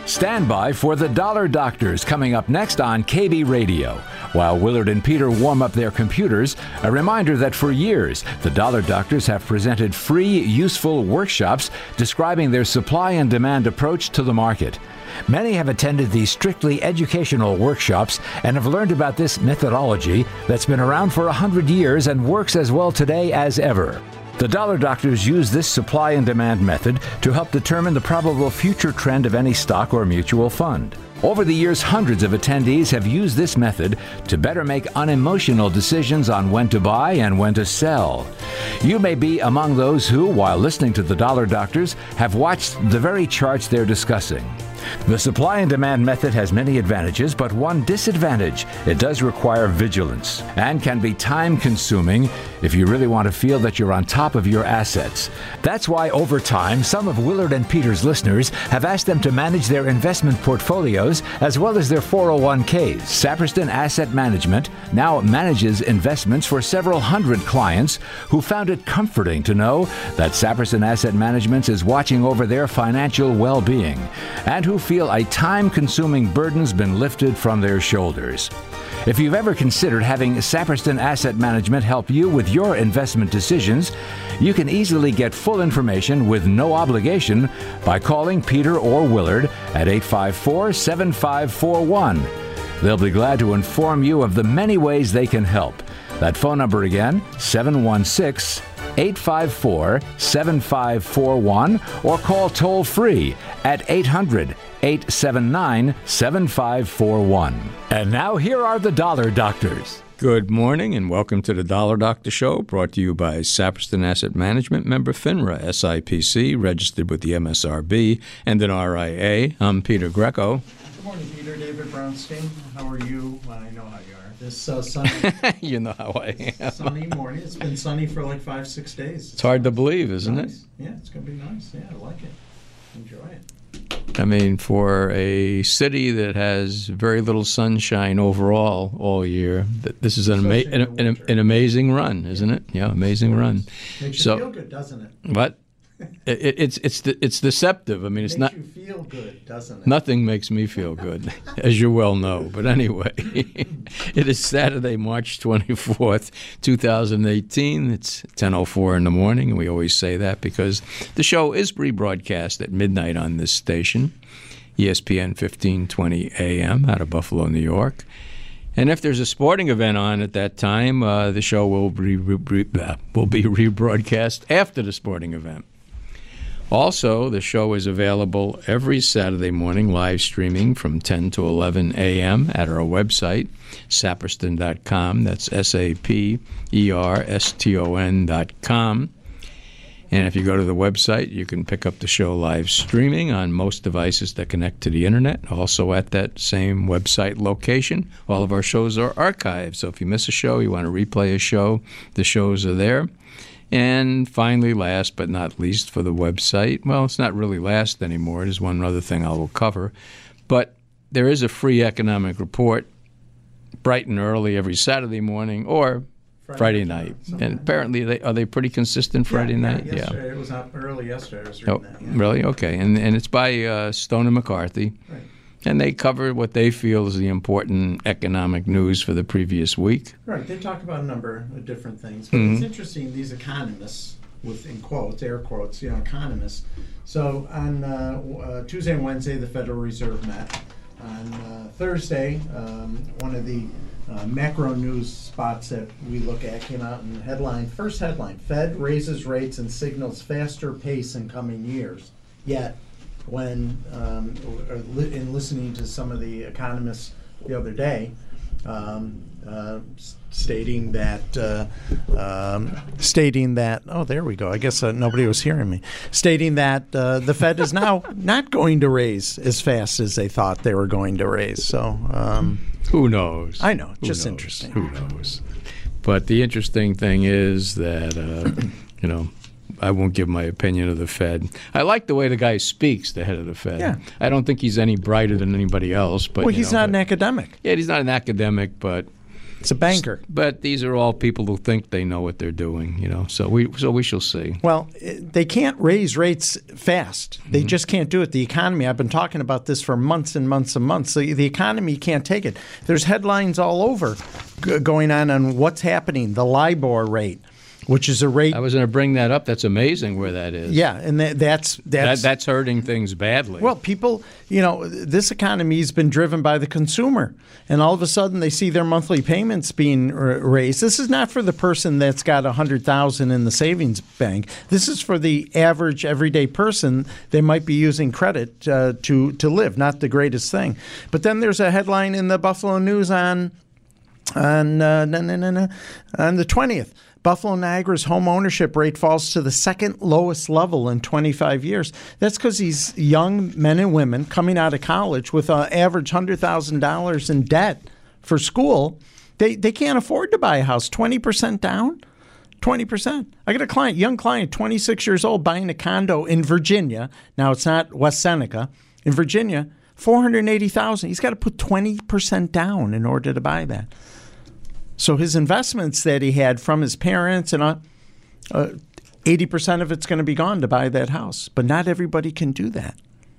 Stand by for the Dollar Doctors coming up next on KB Radio. While Willard and Peter warm up their computers, a reminder that for years, the Dollar Doctors have presented free, useful workshops describing their supply and demand approach to the market. Many have attended these strictly educational workshops and have learned about this methodology that's been around for 100 years and works as well today as ever. The Dollar Doctors use this supply and demand method to help determine the probable future trend of any stock or mutual fund. Over the years, hundreds of attendees have used this method to better make unemotional decisions on when to buy and when to sell. You may be among those who, while listening to the Dollar Doctors, have watched the very charts they're discussing. The supply and demand method has many advantages, but one disadvantage: it does require vigilance and can be time-consuming if you really want to feel that you're on top of your assets. That's why, over time, some of Willard and Peter's listeners have asked them to manage their investment portfolios as well as their 401ks. Saperston Asset Management now manages investments for several hundred clients who found it comforting to know that Saperston Asset Management is watching over their financial well-being, and who feel a time-consuming burden's been lifted from their shoulders. If you've ever considered having Saperston Asset Management help you with your investment decisions, you can easily get full information with no obligation by calling Peter or Willard at 854-7541. They'll be glad to inform you of the many ways they can help. That phone number again, 716-854-7541, or call toll-free at 800-879-7541. And now here are the Dollar Doctors. Good morning and welcome to the Dollar Doctor Show, brought to you by Saperston Asset Management, member FINRA, SIPC, registered with the MSRB and an RIA. I'm Peter Greco. Good morning, Peter. David Brownstein. How are you? Well, I know how you are. This sunny, you know how I am. Sunny morning. It's been sunny for like 5-6 days. It's hard to believe, isn't nice. it? Yeah, it's going to be nice. Yeah, I like it. Enjoy it. I mean, for a city that has very little sunshine overall all year, this is an amazing run, isn't it? Yeah, amazing run. Makes you feel good, doesn't it? What? It's deceptive. I mean, it's not. Makes you feel good, doesn't it? Nothing makes me feel good, as you well know. But anyway, it is Saturday, March 24th, 2018. It's 10:04 in the morning, and we always say that because the show is rebroadcast at midnight on this station, ESPN 1520 AM out of Buffalo, New York. And if there's a sporting event on at that time, the show will be rebroadcast after the sporting event. Also, the show is available every Saturday morning, live streaming from 10 to 11 a.m. at our website, saperston.com. That's SAPERSTON.com. And if you go to the website, you can pick up the show live streaming on most devices that connect to the internet. Also at that same website location, all of our shows are archived. So if you miss a show, you want to replay a show, the shows are there. And finally, last but not least for the website, well, it's not really last anymore. There's one other thing I will cover. But there is a free economic report bright and early every Saturday morning or Friday night. And apparently, are they pretty consistent Friday night? Yeah, yesterday. It was up early yesterday. I was reading that. Yeah. Really? Okay. And it's by Stone and McCarthy. Right. And they cover what they feel is the important economic news for the previous week. Right. They talk about a number of different things. But It's interesting, these economists, with in quotes, air quotes, economists. So on Tuesday and Wednesday, the Federal Reserve met. On Thursday, one of the macro news spots that we look at came out in the headline. First headline, Fed raises rates and signals faster pace in coming years. Yet, when in listening to some of the economists the other day, stating that oh, there we go. I guess nobody was hearing me. Stating that the Fed is now not going to raise as fast as they thought they were going to raise. So who knows? I know, just interesting. Who knows? But the interesting thing is that I won't give my opinion of the Fed. I like the way the guy speaks, the head of the Fed. Yeah. I don't think he's any brighter than anybody else. But he's not an academic. Yeah, he's not an academic, but It's a banker. But these are all people who think they know what they're doing, So we shall see. Well, they can't raise rates fast. They just can't do it. The economy, I've been talking about this for months and months and months. The economy can't take it. There's headlines all over going on what's happening, the LIBOR rate, which is a rate. I was going to bring that up. That's amazing where that is. Yeah, and that's hurting things badly. Well, people, this economy's been driven by the consumer, and all of a sudden they see their monthly payments being raised. This is not for the person that's got $100,000 in the savings bank. This is for the average everyday person. They might be using credit to live. Not the greatest thing. But then there's a headline in the Buffalo News on the 20th. Buffalo Niagara's home ownership rate falls to the second lowest level in 25 years. That's because these young men and women coming out of college with an average $100,000 in debt for school, they can't afford to buy a house. 20% down? 20%. I got a young client, 26 years old, buying a condo in Virginia. Now, it's not West Seneca. In Virginia, $480,000. He's got to put 20% down in order to buy that. So his investments that he had from his parents and 80% of it's going to be gone to buy that house. But not everybody can do that.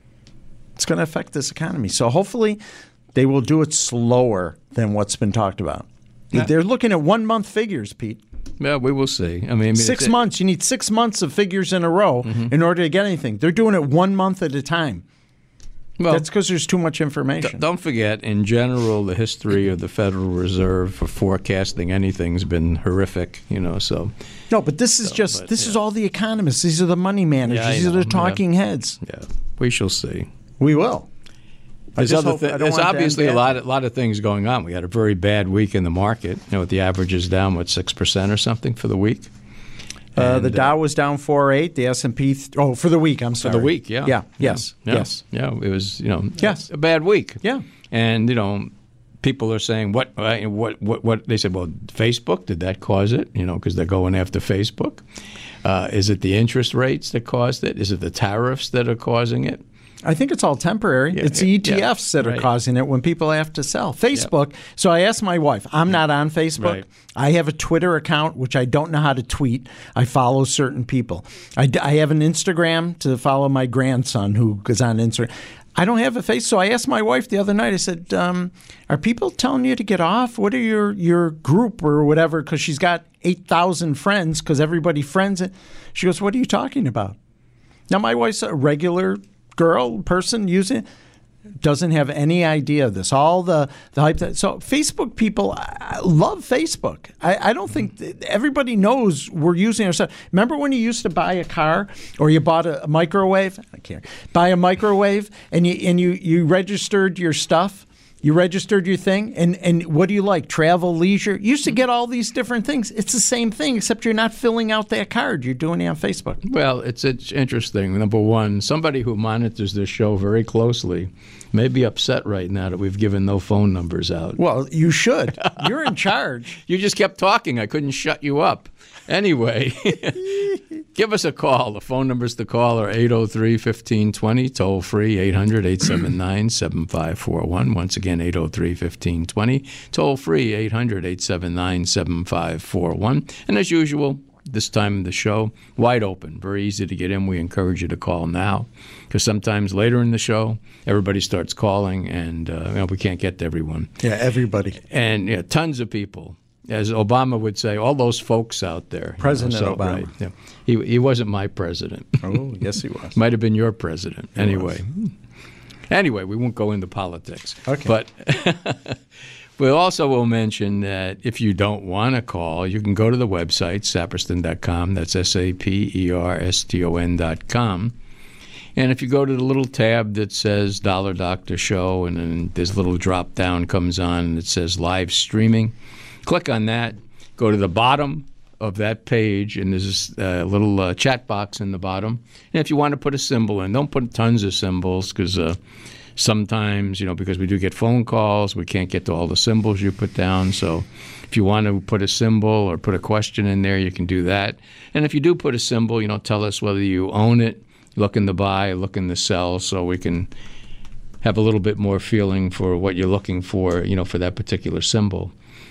It's going to affect this economy. So hopefully they will do it slower than what's been talked about. Yeah. They're looking at 1-month figures, Pete. Yeah, we will see. I mean, 6 months. You need 6 months of figures in a row in order to get anything. They're doing it 1 month at a time. Well, that's because there's too much information. Don't forget, in general, the history of the Federal Reserve for forecasting anything's been horrific, So no, but this is is all the economists. These are the money managers. These are the talking heads. Yeah, we shall see. We will. There's obviously a lot of things going on. We had a very bad week in the market. With the averages down 6% or something for the week. The Dow was down 4.8. The S&P for the week. I'm sorry. For the week, yeah. Yeah. Yes. Yes. Yeah. It was yes, a bad week. Yeah. And people are saying what they said. Well, Facebook, did that cause it? Because they're going after Facebook. Is it the interest rates that caused it? Is it the tariffs that are causing it? I think it's all temporary. Yeah, it's ETFs that are causing it when people have to sell. Facebook. So I asked my wife. I'm not on Facebook. Right. I have a Twitter account, which I don't know how to tweet. I follow certain people. I have an Instagram to follow my grandson who goes on Instagram. I don't have a face. So I asked my wife the other night, I said, are people telling you to get off? What are your group or whatever? Because she's got 8,000 friends because everybody friends it. She goes, what are you talking about? Now, my wife's a regular person using it, doesn't have any idea of this. All the hype. So Facebook people love Facebook. I don't think everybody knows we're using our stuff. Remember when you used to buy a car or you bought a microwave? I can't buy a microwave and you registered your stuff. You registered your thing, and what do you like? Travel, leisure? You used to get all these different things. It's the same thing, except you're not filling out that card. You're doing it on Facebook. Well, it's interesting. Number one, somebody who monitors this show very closely may be upset right now that we've given no phone numbers out. Well, you should. You're in charge. You just kept talking. I couldn't shut you up. Anyway, give us a call. The phone numbers to call are 803-1520, toll free 800-879-7541. Once again, 803-1520, toll free 800-879-7541. And as usual, this time of the show, wide open, very easy to get in. We encourage you to call now because sometimes later in the show, everybody starts calling and we can't get to everyone. Yeah, everybody. And tons of people. As Obama would say, all those folks out there. President Obama. Right, yeah. He wasn't my president. Oh, yes, he was. Might have been your president. Anyway, we won't go into politics. Okay. But we also will mention that if you don't want to call, you can go to the website, saperston.com. That's SAPERSTON.com. And if you go to the little tab that says Dollar Doctor Show, and then this little drop down comes on and it says live streaming, click on that, go to the bottom of that page, and there's a little chat box in the bottom. And if you want to put a symbol in, don't put tons of symbols because sometimes, because we do get phone calls, we can't get to all the symbols you put down. So if you want to put a symbol or put a question in there, you can do that. And if you do put a symbol, tell us whether you own it, looking to buy, looking to sell, so we can have a little bit more feeling for what you're looking for, for that particular symbol.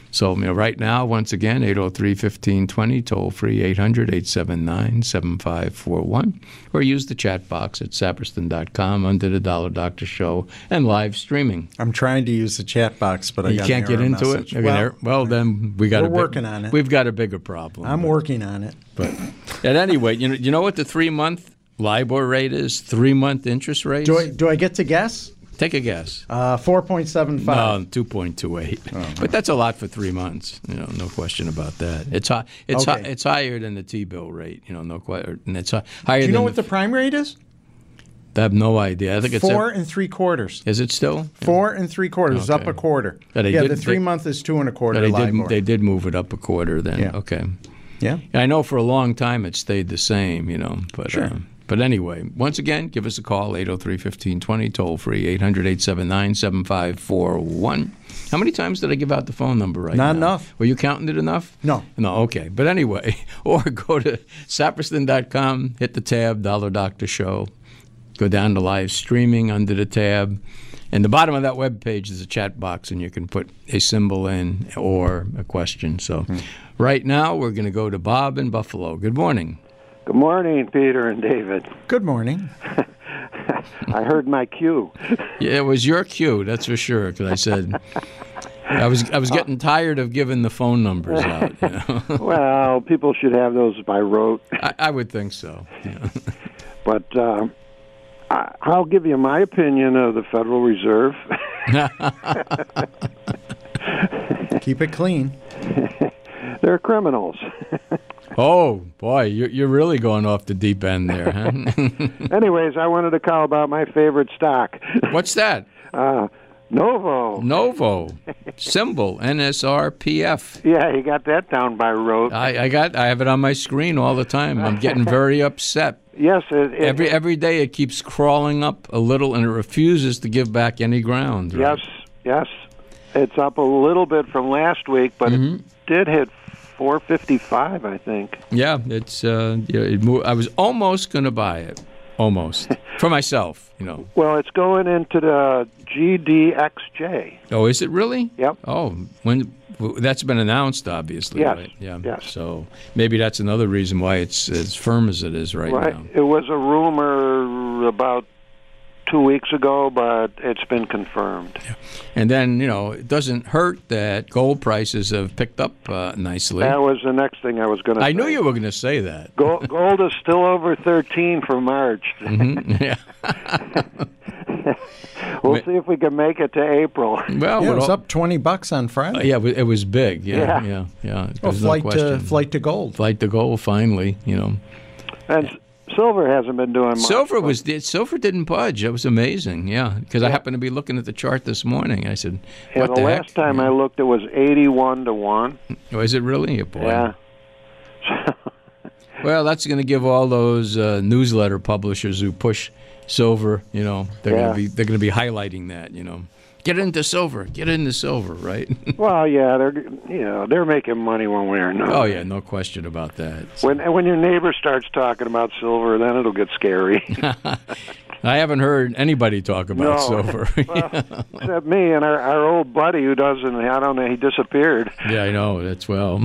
So, right now, once again, 803-1520, toll-free 800-879-7541, or use the chat box at saperston.com under the Dollar Doctor Show and live streaming. I'm trying to use the chat box, but I You can't get into it? Well, then we're working on it. We've got a bigger problem. I'm working on it. But at any rate, you know what the 3-month LIBOR rate is? 3-month interest rates? Do I get to guess? Take a guess. 4.75. No, 2.28. But that's a lot for 3 months. No question about that. It's higher than the T-bill rate. No question. And it's higher. Do you know than what the prime rate is? I have no idea. I think it's 4 3/4. Is it still 4 3/4? Okay. Up a quarter. Yeah, the 3 month is 2 1/4. They did move it up a quarter. Then okay. Yeah. I know for a long time it stayed the same. But. Sure. But anyway, once again, give us a call, 803-1520, toll-free, 800-879-7541. How many times did I give out the phone number right now? Not enough. Were you counting it enough? No. No, okay. But anyway, or go to saperston.com, hit the tab, Dollar Doctor Show, go down to live streaming under the tab. And the bottom of that web page is a chat box, and you can put a symbol in or a question. So right now, we're going to go to Bob in Buffalo. Good morning. Good morning, Peter and David. Good morning. I heard my cue. Yeah, it was your cue, that's for sure. Because I said I was getting tired of giving the phone numbers out. Well, people should have those by rote. I would think so. Yeah. But I'll give you my opinion of the Federal Reserve. Keep it clean. They're criminals. Oh, boy, you're really going off the deep end there, huh? Anyways, I wanted to call about my favorite stock. What's that? Novo. Novo. Symbol, NSRPF. Yeah, you got that down by rote. I have it on my screen all the time. I'm getting very upset. Yes. Every day it keeps crawling up a little, and it refuses to give back any ground. Right? Yes. It's up a little bit from last week, but it did hit 455, I think. Yeah, it's. It moved. I was almost going to buy it, almost for myself. Well, it's going into the GDXJ. Oh, is it really? Yep. Oh, when that's been announced, obviously. Yes. Right? Yeah. Yes. So maybe that's another reason why it's as firm as it is right now. It was a rumor about 2 weeks ago, but it's been confirmed. Yeah. And then, it doesn't hurt that gold prices have picked up nicely. That was the next thing I was going to say. I knew you were going to say that. Gold is still over 13 for March. Yeah. We'll see if we can make it to April. Well, it was up $20 on Friday. Yeah, it was big. Yeah. Well, flight to gold. Flight to gold, finally, And silver hasn't been doing much. Silver didn't budge. It was amazing, because I happened to be looking at the chart this morning. I said, what the heck? Last time I looked, it was 81 to 1. Oh, is it really? Boy. Yeah. Well, that's going to give all those newsletter publishers who push silver, they're going to be highlighting that, Get into silver, right? Well, yeah, they're making money one way or another. Oh yeah, no question about that. So. When your neighbor starts talking about silver, then it'll get scary. I haven't heard anybody talk about silver. Well, except me and our old buddy who doesn't. I don't know. He disappeared. Yeah, I know. That's well.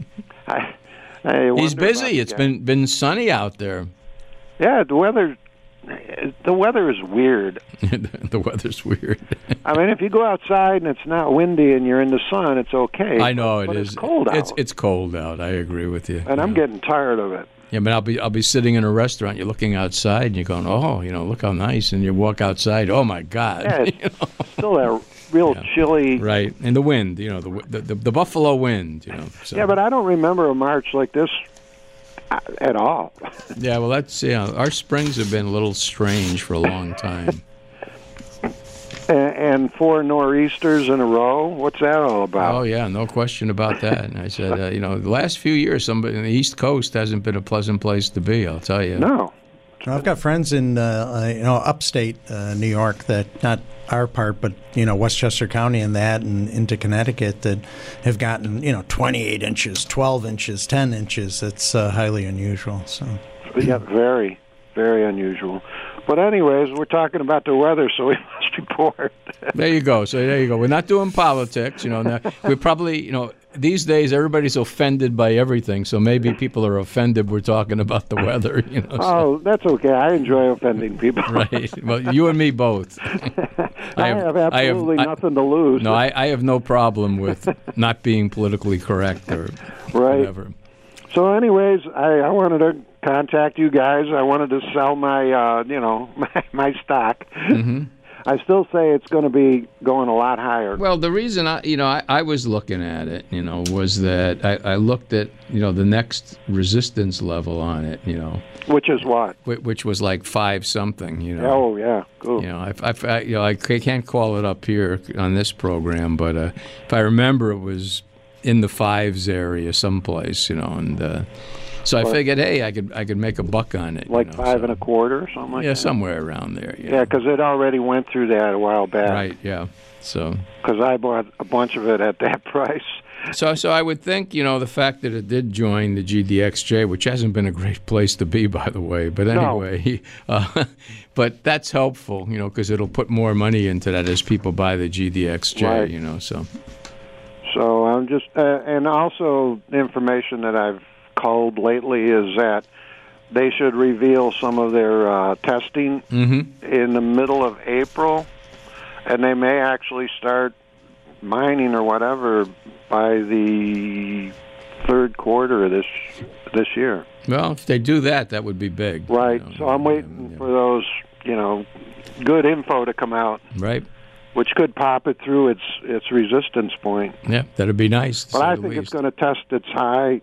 He's busy. It's been sunny out there. Yeah, the weather is weird. The weather's weird. I mean, if you go outside and it's not windy and you're in the sun, it's okay. I know but it is. It's cold out. It's cold out. I agree with you. And I'm getting tired of it. Yeah, but I'll be sitting in a restaurant. You're looking outside and you're going, oh, look how nice. And you walk outside. Oh my God. Yeah, it's still that real chilly. Right, and the wind. The Buffalo wind. So. Yeah, but I don't remember a March like this at all. Yeah, well, that's our springs have been a little strange for a long time. And 4 nor'easters in a row. What's that all about? Oh yeah, no question about that. And I said, the last few years, somebody in the East Coast hasn't been a pleasant place to be. I'll tell you. No. I've got friends in upstate New York, that not our part, but Westchester County and that, and into Connecticut, that have gotten 28 inches, 12 inches, 10 inches. It's highly unusual. So yeah, very, very unusual. But anyways, we're talking about the weather, so we must report. There you go. So there you go. We're not doing politics, Now, we're probably, these days everybody's offended by everything. So maybe people are offended we're talking about the weather, So. Oh, that's okay. I enjoy offending people. Right. Well, you and me both. I have absolutely nothing to lose. No, I have no problem with not being politically correct or whatever. So, anyways, I wanted to contact you guys. I wanted to sell my, my stock. Mm-hmm. I still say it's going to be going a lot higher. Well, the reason I was looking at it, was that I looked at, the next resistance level on it, Which is what? Which was like 5 something, Oh, yeah. Cool. I can't call it up here on this program, but if I remember, it was in the 5s area someplace, and so I figured, hey, I could make a buck on it. Like 5 1/4 or something like that? Yeah, somewhere around there. Yeah, because it already went through that a while back. Right, yeah. So because I bought a bunch of it at that price. So I would think, the fact that it did join the GDXJ, which hasn't been a great place to be, by the way. But anyway, but that's helpful, because it'll put more money into that as people buy the GDXJ, right. So. So I'm just, and also the information that I've culled lately is that they should reveal some of their testing in the middle of April, and they may actually start mining or whatever by the third quarter of this year. Well, if they do that, that would be big. Right. So I'm waiting for those, good info to come out. Right. Which could pop it through its resistance point. Yeah, that'd be nice. But I think it's going to test its high.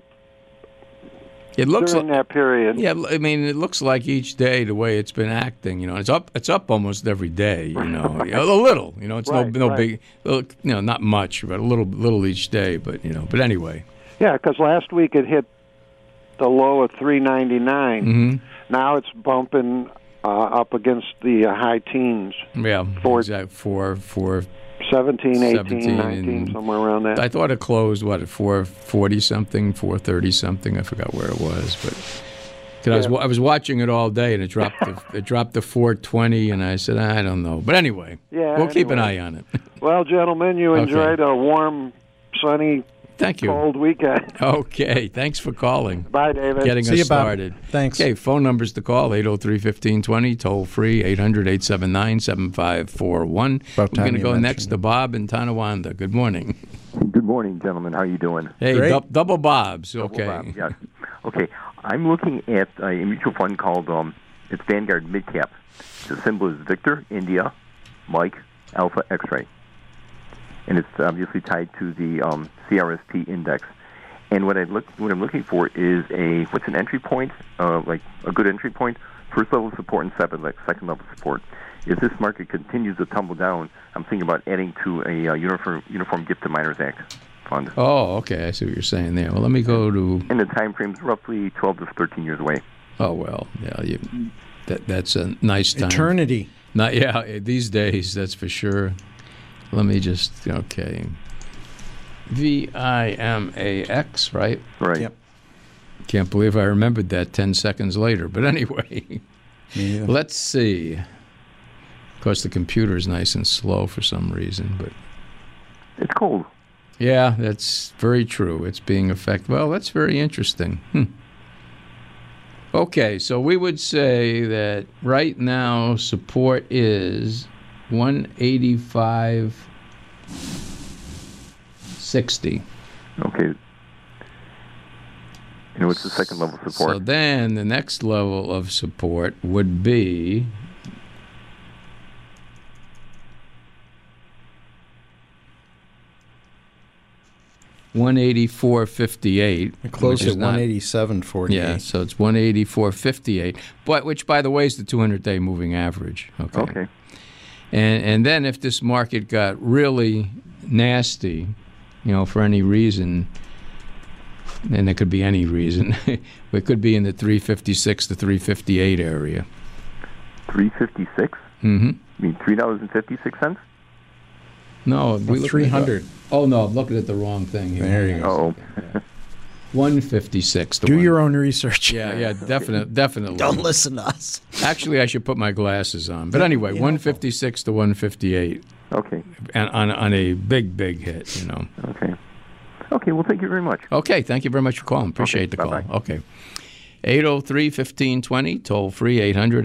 It looks during that period. Yeah, I mean, it looks like each day the way it's been acting. It's up almost every day. Right. A little. It's right, no right. big. Not much, but a little each day. But But anyway. Yeah, because last week it hit the low of 399. Mm-hmm. Now it's bumping up against the high teens. Yeah, for 17, 18, 19, somewhere around that. I thought it closed, at 440 something, 430 something. I forgot where it was, but I was watching it all day, and it dropped to 420, and I said, I don't know. But anyway, we'll keep an eye on it. Well, gentlemen, you enjoyed a warm, sunny, Thank you. cold weekend. Okay, thanks for calling. Bye, David. Getting us started. Thanks. Okay, phone numbers to call, 803-1520, toll free, 800-879-7541. We're going to go next to Bob in Tonawanda. Good morning. Good morning, gentlemen. How are you doing? Hey, double Bobs. Okay. Double Bob, yes. Okay, I'm looking at a mutual fund called it's Vanguard Midcap. The symbol is Victor, India, Mike, Alpha, X-Ray. And it's obviously tied to the CRSP index. And what I'm looking for is what's an entry point, like a good entry point, first level support and second level support. If this market continues to tumble down, I'm thinking about adding to a Uniform Gift to Miners Act fund. Oh, okay. I see what you're saying there. Well, let me go to... And the time frame's roughly 12 to 13 years away. Oh, well, yeah. That's a nice time. Eternity. These days, that's for sure. Let me just, VIMAX, right? Right. Yep. Can't believe I remembered that 10 seconds later. But anyway, let's see. Of course, the computer is nice and slow for some reason, but... It's cold. Yeah, that's very true. It's being affected. Well, that's very interesting. Okay, so we would say that right now support is 185.60. Okay. And what's the second level support? So then the next level of support would be 184.58. It closed at 187.48. Yeah, so it's 184.58, but which, by the way, is the 200-day moving average. Okay. And then if this market got really nasty, for any reason, and it could be any reason, it could be in the 356 to 358 area. 356? Mm-hmm. You mean $3.56? No, we 300. Oh no, I'm looking at the wrong thing here. There you go. 156. Do your own research. Yeah, definitely. Don't listen to us. Actually, I should put my glasses on. But anyway, 156 to 158. Okay. And on a big hit, you know. Okay. Okay, well, thank you very much. Okay, thank you very much for calling. Appreciate the call. Bye-bye. Okay. 803-1520, toll free,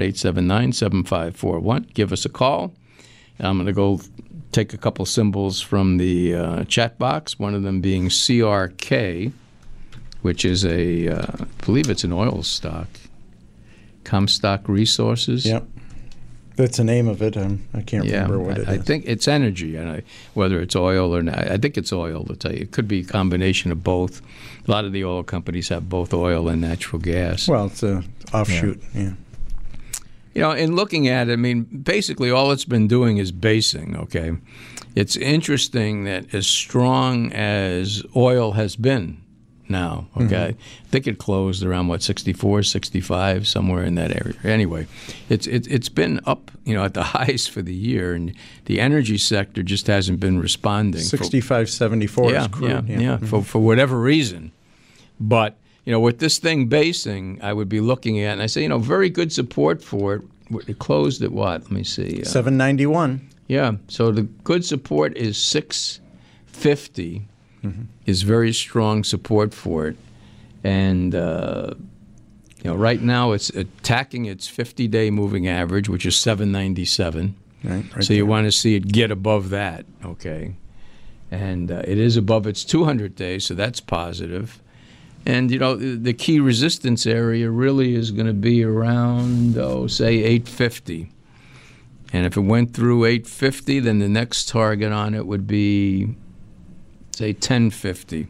800-879-7541. Give us a call. I'm going to go take a couple symbols from the chat box, one of them being CRK, which is I believe it's an oil stock, Comstock Resources. Yep. That's the name of it. I can't remember what it is. I think it's energy, and whether it's oil or not. I think it's oil, to tell you. It could be a combination of both. A lot of the oil companies have both oil and natural gas. Well, it's an offshoot, yeah. You know, in looking at it, I mean, basically all it's been doing is basing, okay? It's interesting that as strong as oil has been now, okay? I think it closed around, 64, 65, somewhere in that area. Anyway, it's been up, you know, at the highs for the year, and the energy sector just hasn't been responding. 65, 74 is crude. Yeah, for whatever reason. But, you know, with this thing basing, I would be looking at, and I say, you know, very good support for it. It closed at what? Let me see. 791. Yeah. So the good support is 650. Is very strong support for it. And, you know, right now it's attacking its 50-day moving average, which is 797. Right so you want to see it get above that, okay? And it is above its 200-day, so that's positive. And, you know, the key resistance area really is going to be around, say, 850. And if it went through 850, then the next target on it would be, say, 1050.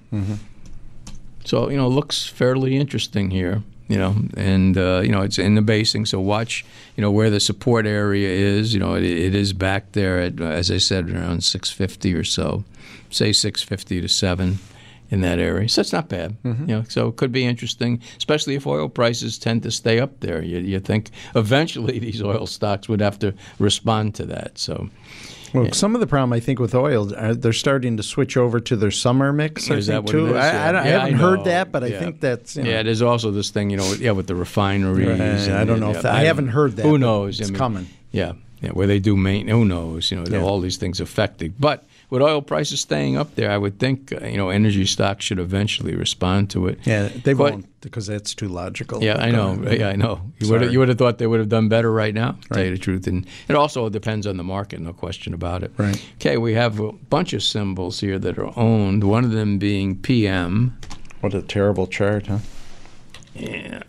So, you know, it looks fairly interesting here, you know, and, you know, it's in the basing. So watch, you know, where the support area is. You know, it is back there at, as I said, around 650 or so, say 650 to 7. In that area. So it's not bad. You know, so it could be interesting, especially if oil prices tend to stay up there. You think eventually these oil stocks would have to respond to that. So, well, some of the problem I think with oil, they're starting to switch over to their summer mix. Is that what it is? I haven't heard that, but I think that's there's also this thing, you know, with the refineries. Right. I don't know if I haven't heard that. Who knows? It's coming. Yeah, where they do maintenance. Who knows? You know, all these things affecting, but. With oil prices staying up there, I would think, you know, energy stocks should eventually respond to it. Yeah, they won't because that's too logical. Yeah, I know. Yeah, I know. You would have thought they would have done better right now, to tell you the truth. And it also depends on the market, no question about it. Right. Okay, we have a bunch of symbols here that are owned, one of them being PM. What a terrible chart, huh? Yeah.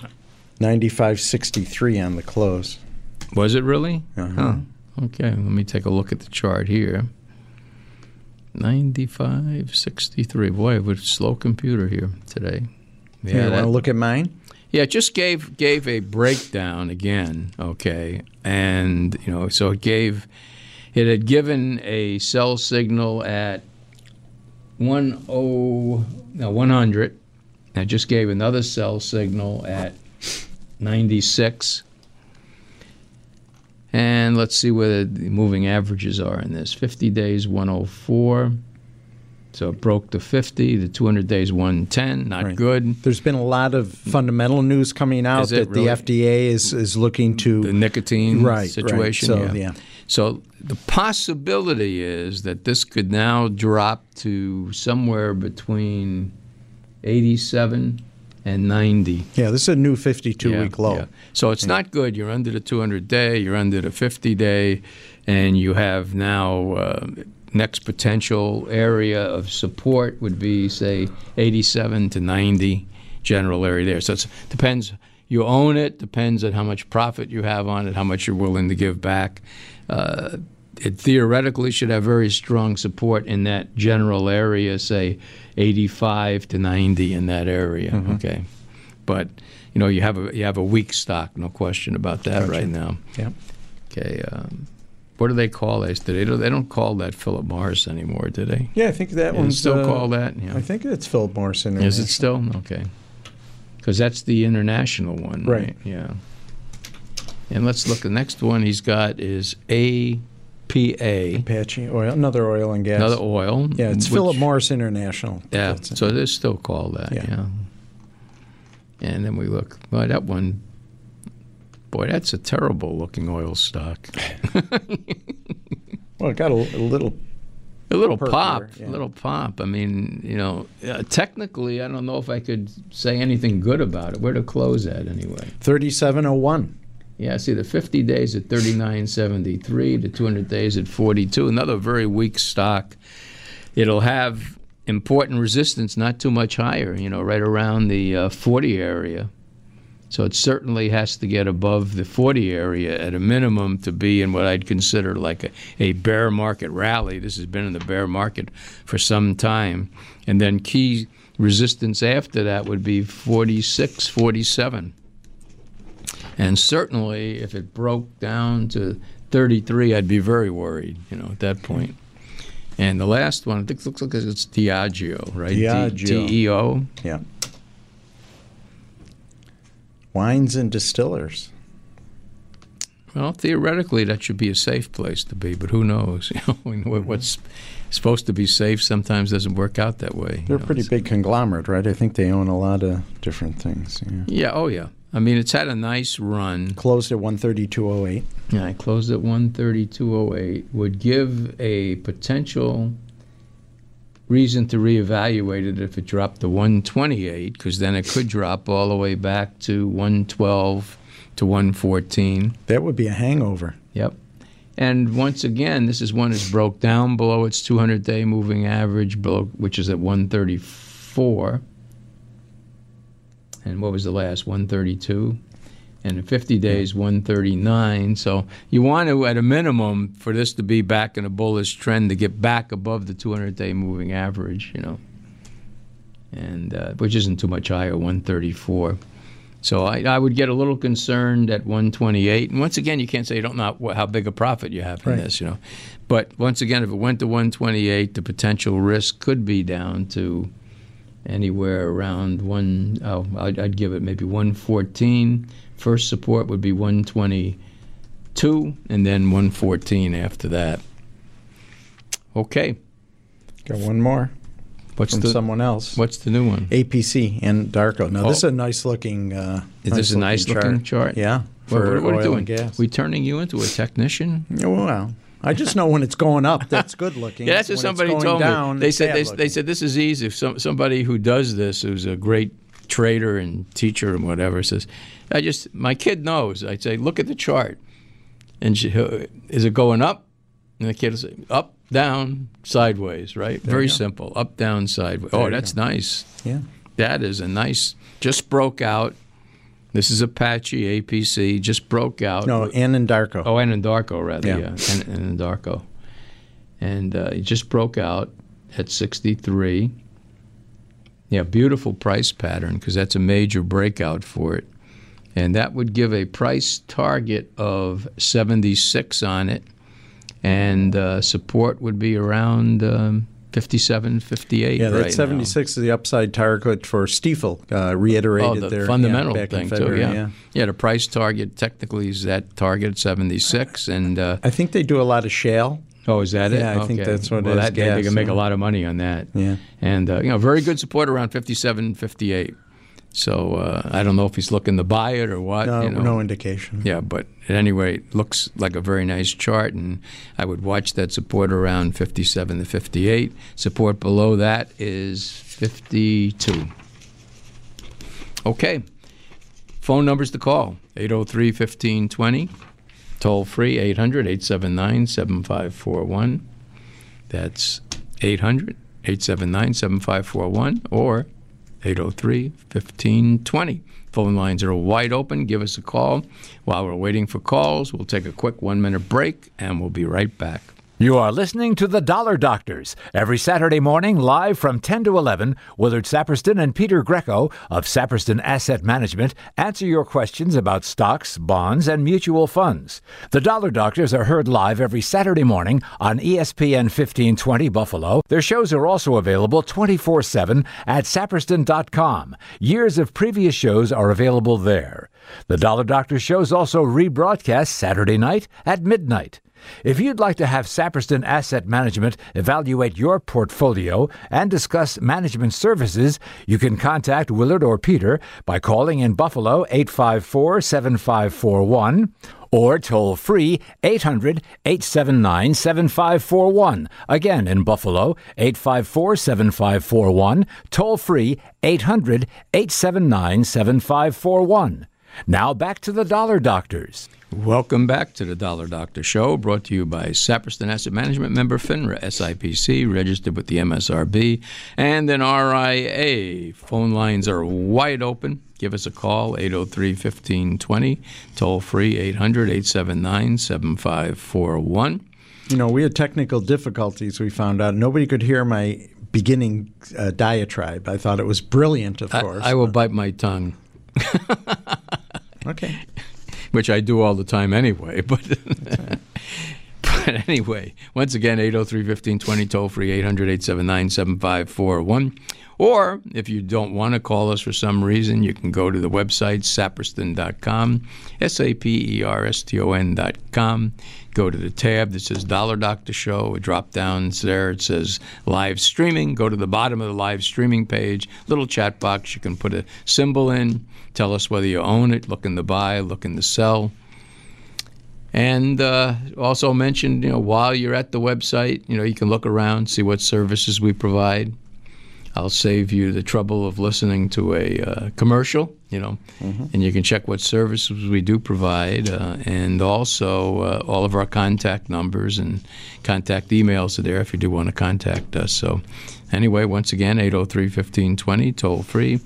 95.63 on the close. Was it really? Uh-huh. Huh. Okay, let me take a look at the chart here. 95.63. Boy, with a slow computer here today. Yeah, you want to look at mine? Yeah, it just gave a breakdown again, okay. And, you know, so it had given a sell signal at 100. And it just gave another sell signal at 96. And let's see where the moving averages are in this. 50 days, 104. So it broke the 50. The 200 days, 110. Not good. There's been a lot of fundamental news coming out that the FDA is looking to... The nicotine situation. So, So the possibility is that this could now drop to somewhere between 87 and 90. Yeah, this is a new 52-week low. Yeah. So it's not good. You're under the 200-day, you're under the 50-day, and you have now next potential area of support would be, say, 87 to 90 general area there. So it depends. You own it, depends on how much profit you have on it, how much you're willing to give back. It theoretically should have very strong support in that general area, say 85 to 90 in that area. Okay, but you know you have a weak stock, no question about that right now. Yeah. Okay. What do they call this? They don't call that Philip Morris anymore, do they? Yeah, I think that one's still called that. Yeah. I think it's Philip Morris International. Is it still? Okay. Because that's the international one, right? Yeah. And let's look. The next one he's got is Apache Oil, another oil and gas. Another oil. Yeah, it's Philip Morris International. Yeah, so it is still called that. Yeah. And then we look, boy, that one, that's a terrible-looking oil stock. Well, it got a little pop, here, yeah. a little pop. I mean, technically, I don't know if I could say anything good about it. Where to close at anyway? 37.01. Yeah, see, the 50 days at 39.73, the 200 days at 42. Another very weak stock. It'll have important resistance, not too much higher, right around the 40 area. So it certainly has to get above the 40 area at a minimum to be in what I'd consider like a bear market rally. This has been in the bear market for some time. And then key resistance after that would be 46, 47. And certainly if it broke down to 33, I'd be very worried, at that point. And the last one, I think looks like it's Diageo, right? Diageo. DEO. Yeah. Wines and distillers. Well, theoretically, that should be a safe place to be, but who knows? What's supposed to be safe sometimes doesn't work out that way. They're a pretty big conglomerate, right? I think they own a lot of different things. Yeah, oh yeah. I mean, it's had a nice run. Closed at 132.08. Yeah, it closed at 132.08. Would give a potential reason to reevaluate it if it dropped to 128, because then it could drop all the way back to 112 to 114. That would be a hangover. Yep. And once again, this is one that's broke down below its 200-day moving average, which is at 134. And what was the last? 132. And in 50 days, 139. So you want to, at a minimum, for this to be back in a bullish trend, to get back above the 200-day moving average, and which isn't too much higher, 134. So I would get a little concerned at 128. And once again, you can't say you don't know how big a profit you have in this, But once again, if it went to 128, the potential risk could be down to anywhere around I'd give it maybe 114. First support would be 122, and then 114 after that. Okay. Got one more. From someone else. What's the new one? APC and Darko. Now, this is a nice-looking Is this a nice-looking chart? Yeah. For what are you doing? And gas. We turning you into a technician? Well, I just know when it's going up, that's good looking. Yeah, that's what somebody told me. They said this is easy. If somebody who does this, who's a great trader and teacher and whatever, says, my kid knows. I say, look at the chart, and is it going up? And the kid will say, up, down, sideways, right? Very simple. Up, down, sideways. Oh, that's nice. Yeah. That is a nice, just broke out. This is Apache, APC, just broke out. No, Anadarko. Oh, Anadarko, rather, yeah. Anadarko. And it just broke out at 63. Yeah, beautiful price pattern, because that's a major breakout for it. And that would give a price target of 76 on it. And support would be around 57, 58 Yeah, that right 76 is the upside target for Stiefel, reiterated the fundamental back thing, in February, too, yeah. The price target technically is that target at 76. And I think they do a lot of shale. Oh, is that it? Yeah, I think that's what it is. They can make a lot of money on that. Yeah. And, very good support around 57, 58. So I don't know if he's looking to buy it or what. No indication. Yeah, but at any rate, it looks like a very nice chart, and I would watch that support around 57 to 58. Support below that is 52. Okay. Phone numbers to call, 803-1520. Toll free, 800-879-7541. That's 800-879-7541 or 803-1520. Phone lines are wide open. Give us a call. While we're waiting for calls, we'll take a quick 1-minute break, and we'll be right back. You are listening to The Dollar Doctors. Every Saturday morning, live from 10 to 11, Willard Saperston and Peter Greco of Saperston Asset Management answer your questions about stocks, bonds, and mutual funds. The Dollar Doctors are heard live every Saturday morning on ESPN 1520 Buffalo. Their shows are also available 24/7 at saperston.com. Years of previous shows are available there. The Dollar Doctor shows also rebroadcast Saturday night at midnight. If you'd like to have Saperston Asset Management evaluate your portfolio and discuss management services, you can contact Willard or Peter by calling in Buffalo 854-7541 or toll-free 800-879-7541. Again, in Buffalo, 854-7541, toll-free 800-879-7541. Now back to the Dollar Doctors. Welcome back to the Dollar Doctor Show, brought to you by Saperston Asset Management, member FINRA, SIPC, registered with the MSRB, and an RIA. Phone lines are wide open. Give us a call, 803-1520, toll-free 800-879-7541. You know, we had technical difficulties, we found out. Nobody could hear my beginning diatribe. I thought it was brilliant, of course. I will bite my tongue. Okay. Which I do all the time anyway. But anyway, once again, 803-1520, toll-free 800-879-7541. Or if you don't want to call us for some reason, you can go to the website, saperston.com, saperston.com. Go to the tab that says Dollar Doctor Show. It drop downs there. It says live streaming. Go to the bottom of the live streaming page, little chat box. You can put a symbol in. Tell us whether you own it, looking to buy, looking to sell. And also mentioned, while you're at the website, you can look around, see what services we provide. I'll save you the trouble of listening to a commercial, and you can check what services we do provide, and also all of our contact numbers and contact emails are there if you do want to contact us. So anyway, once again, 803-1520, toll-free,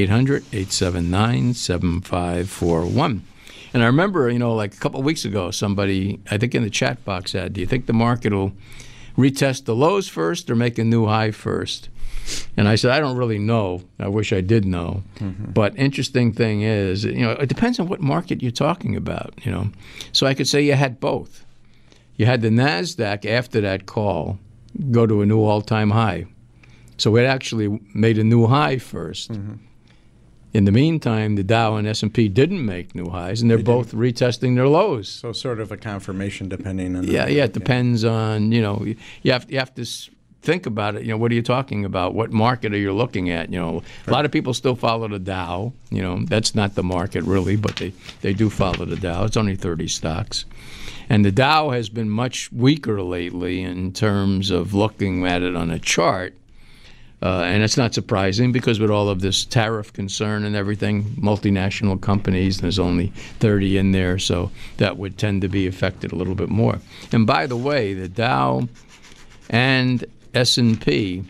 800-879-7541. And I remember, like a couple of weeks ago, somebody, I think in the chat box said, do you think the market will retest the lows first or make a new high first? And I said, I don't really know. I wish I did know. Mm-hmm. But interesting thing is, it depends on what market you're talking about, So I could say you had both. You had the NASDAQ after that call go to a new all-time high. So it actually made a new high first. Mm-hmm. In the meantime, the Dow and S&P didn't make new highs, and they're both retesting their lows. So sort of a confirmation depending on Yeah, it depends on, you have to think about it. What are you talking about? What market are you looking at? A lot of people still follow the Dow. That's not the market really, but they do follow the Dow. It's only 30 stocks. And the Dow has been much weaker lately in terms of looking at it on a chart. And it's not surprising because with all of this tariff concern and everything, multinational companies, there's only 30 in there, so that would tend to be affected a little bit more. And by the way, the Dow and S&P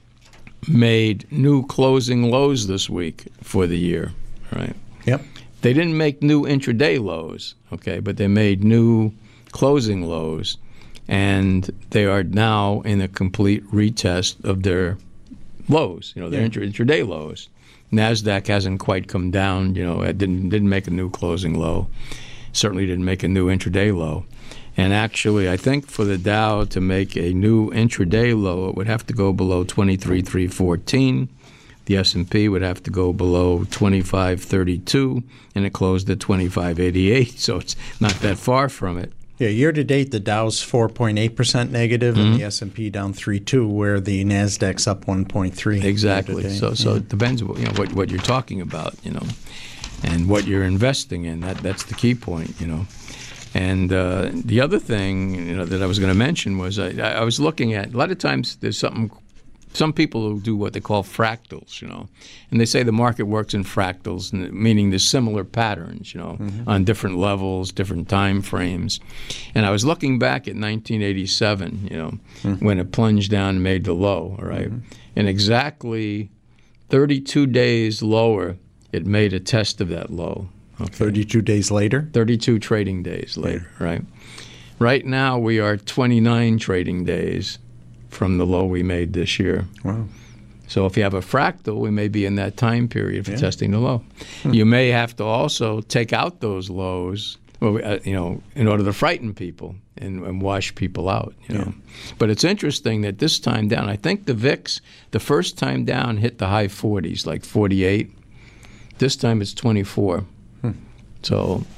made new closing lows this week for the year, right? Yep. They didn't make new intraday lows, okay, but they made new closing lows, and they are now in a complete retest of their lows, their intraday lows. NASDAQ hasn't quite come down, it didn't make a new closing low, certainly didn't make a new intraday low. And actually, I think for the Dow to make a new intraday low, it would have to go below 23,314. The S&P would have to go below 25,32, and it closed at 25,88. So it's not that far from it. Yeah, year to date, the Dow's 4.8% negative, and the S&P down 3.2, where the Nasdaq's up 1.3. Exactly. So it depends, what you're talking about, and what you're investing in. That's the key point, And the other thing, that I was going to mention was I was looking at, a lot of times there's some people who do what they call fractals, and they say the market works in fractals, meaning there's similar patterns, on different levels, different time frames. And I was looking back at 1987, when it plunged down and made the low, right? And exactly 32 days lower, it made a test of that low. Okay. 32 days later? 32 trading days later, right? Right now, we are 29 trading days from the low we made this year. Wow. So if you have a fractal, we may be in that time period for testing the low. You may have to also take out those lows, in order to frighten people and wash people out, But it's interesting that this time down, I think the VIX, the first time down hit the high 40s, like 48. This time it's 24. So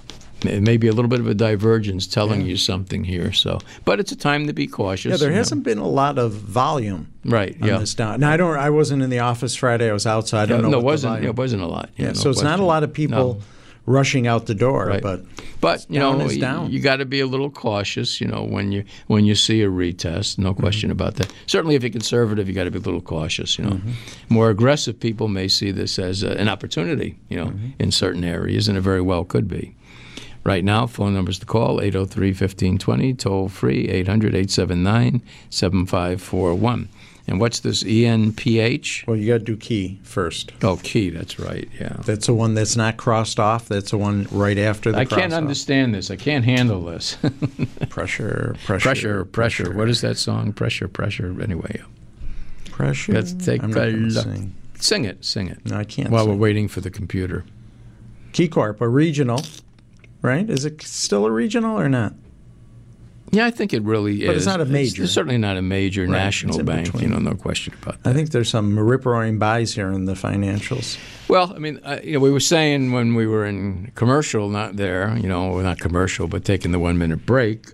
It may be a little bit of a divergence telling you something here. So, but it's a time to be cautious. Yeah, there hasn't been a lot of volume. Right. On this down. Now I wasn't in the office Friday. I was outside. I don't know. No, it wasn't a lot. Yeah, so it's not a lot of people rushing out the door. Right. But you got to be a little cautious. When you see a retest, no question about that. Certainly, if you're conservative, you got to be a little cautious. More aggressive people may see this as an opportunity. In certain areas, and it very well could be. Right now, phone numbers to call, 803-1520, toll free, 800-879-7541. And what's this ENPH? Well, you got to do key first. Oh, key, that's right, yeah. That's the one that's not crossed off. That's the one right after the cross. I can't understand this. I can't handle this. Pressure. What is that song? Pressure. Anyway. Pressure. Let's take I'm not gonna sing. Sing it. No, I can't While sing. we're waiting for the computer. KeyCorp, a regional, right? Is it still a regional or not? Yeah, I think it really is. But it's not a major. It's certainly not a major national bank, between. no question about that. I think there's some rip-roaring buys here in the financials. Well, I mean, we were saying when we were in commercial, not commercial, but taking the 1 minute break,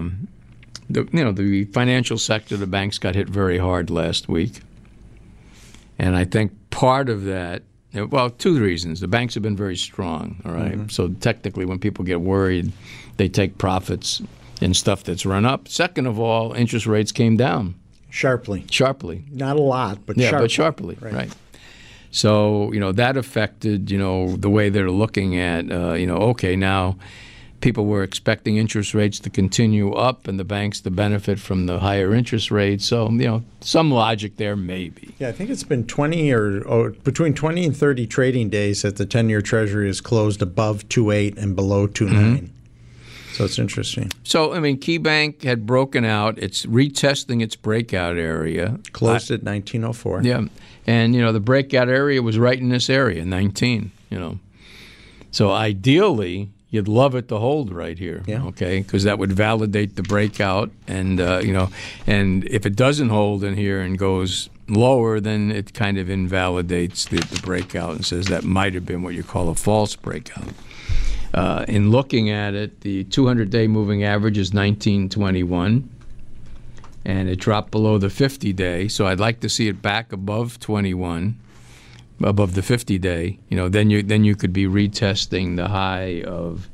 the financial sector, the banks got hit very hard last week. And I think part of that, well, two reasons. The banks have been very strong, all right? Mm-hmm. So technically when people get worried, they take profits in stuff that's run up. Second of all, interest rates came down. Sharply. Not a lot, but sharply. Yeah, but sharply, right. So, that affected, the way they're looking at, okay, now people were expecting interest rates to continue up and the banks to benefit from the higher interest rates. So, some logic there maybe. Yeah, I think it's been 20 or between 20 and 30 trading days that the 10-year Treasury is closed above 2.8 and below 2.9. Mm-hmm. So it's interesting. So, KeyBank had broken out. It's retesting its breakout area. Closed at 1904. Yeah. And, the breakout area was right in this area, 19, So ideally, you'd love it to hold right here, okay, because that would validate the breakout. And, and if it doesn't hold in here and goes lower, then it kind of invalidates the breakout and says that might have been what you call a false breakout. In looking at it, the 200-day moving average is 1921, and it dropped below the 50-day. So I'd like to see it back above 21, above the 50-day. Then you could be retesting the high of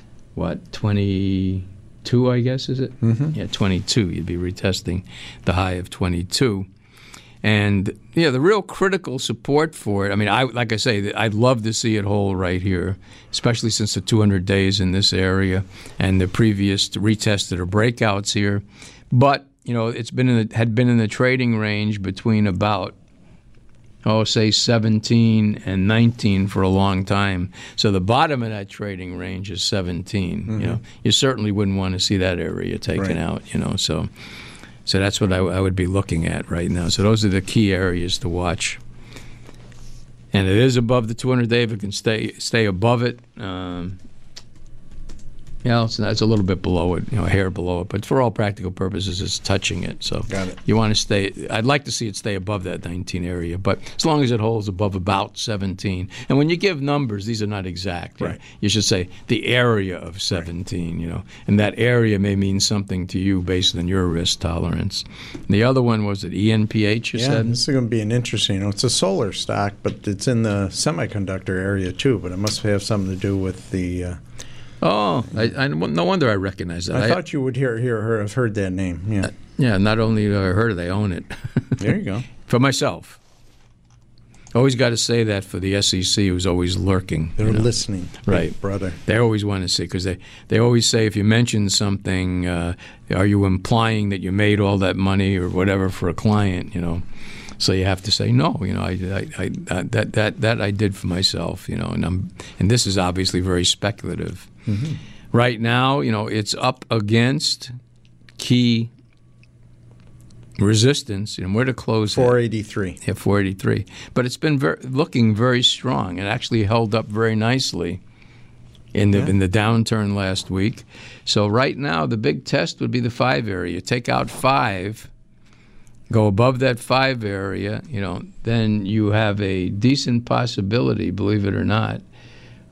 22, I guess, is it? Mm-hmm. Yeah, 22. You'd be retesting the high of 22. And the real critical support for it, like I say, I'd love to see it hold right here, especially since the 200 days in this area and the previous retested or breakouts here. But, it's had been in the trading range between about, say 17 and 19 for a long time. So the bottom of that trading range is 17. Mm-hmm. You certainly wouldn't want to see that area taken out, So that's what I would be looking at right now. So those are the key areas to watch. And it is above the 200-day. If it can stay above it, it's a little bit below it, a hair below it. But for all practical purposes, it's touching it. So got it. You want to stay. I'd like to see it stay above that 19 area, but as long as it holds above about 17. And when you give numbers, these are not exact. Right. You should say the area of 17. And that area may mean something to you based on your risk tolerance. And the other one was at ENPH. You said. This is going to be an interesting. It's a solar stock, but it's in the semiconductor area too. But it must have something to do with the. No wonder I recognize that. I thought you would have heard that name. Yeah. Not only have I heard it, I own it. There you go. For myself. Always got to say that for the SEC, who's always lurking. They're listening, right, brother. They always want to see, because they always say if you mention something, are you implying that you made all that money or whatever for a client? So you have to say no. That I did for myself. And this is obviously very speculative. Mm-hmm. Right now, it's up against key resistance. Where to close? 483. Yeah, 483. But it's been looking very strong. It actually held up very nicely in the downturn last week. So right now, the big test would be the 5 area. Take out 5. Go above that 5 area, then you have a decent possibility, believe it or not,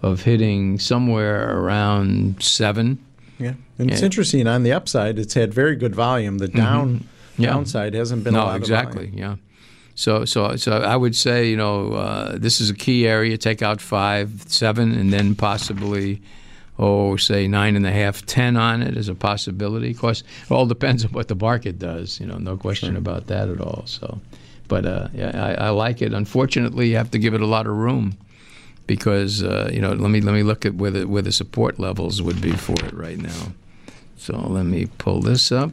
of hitting somewhere around 7. Yeah, and it's interesting. On the upside, it's had very good volume. The downside hasn't been a lot of volume. Yeah. So I would say, this is a key area. Take out 5, 7, and then possibly, say 9.5, 10 on it as a possibility. Of course, it all depends on what the market does. No question about that at all. So, but I like it. Unfortunately, you have to give it a lot of room because let me look at where the support levels would be for it right now. So let me pull this up.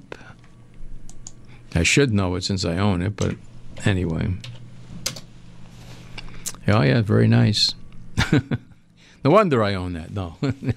I should know it since I own it, but anyway. Oh, yeah, very nice. No wonder I own that. No.